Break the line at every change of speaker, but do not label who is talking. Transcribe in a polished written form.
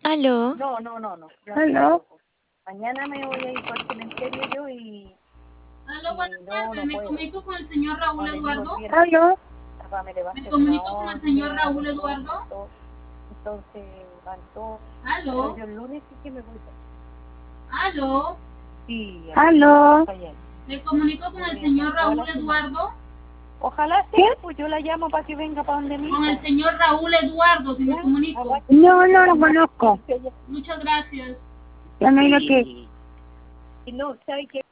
Aló.
No.
¿Aló?
Mañana me voy a ir por cementerio yo y
Aló, buenas
no
tardes. ¿Me
puedo.
comunico con el señor Raúl
No le digo el
Eduardo?
viernes,
¿Aló?
papá me levanta
¿Me
a una
comunico con el
11,
señor
a
Raúl
las 12,
Eduardo?
entonces van todos. Pero
Aló,
yo el lunes sí que me voy.
aló.
Sí,
¿Aló?
allá.
¿Me comunico con el señor Raúl Eduardo?
Ojalá sí,
¿Qué?
pues yo la llamo para que venga para donde mí.
Con el señor Raúl Eduardo, si me comunico.
No, no lo conozco.
Muchas gracias.
Ya no hay lo que...
Y no, ¿sabe qué?